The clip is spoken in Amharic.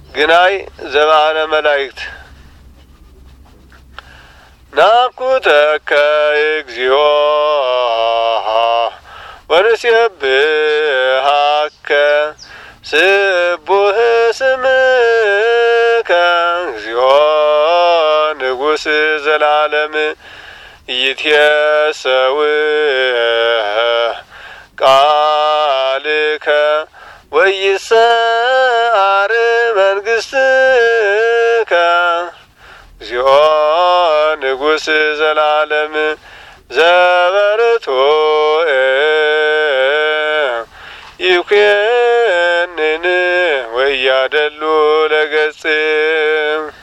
ግናይ ዘባነ መላእክት ናኩተከ እግዚኦ ወንሴብሐከ ስቡሕ ስምከ እግዚኦ ንጉሥ ዘላለም ይትየሰው ቃልከ ወይሰዓር መንግሥትከ እግዚኦ ንጉሥ ዘላለም ዘበርቱ ይኩነን ወያደሉ ለገጽ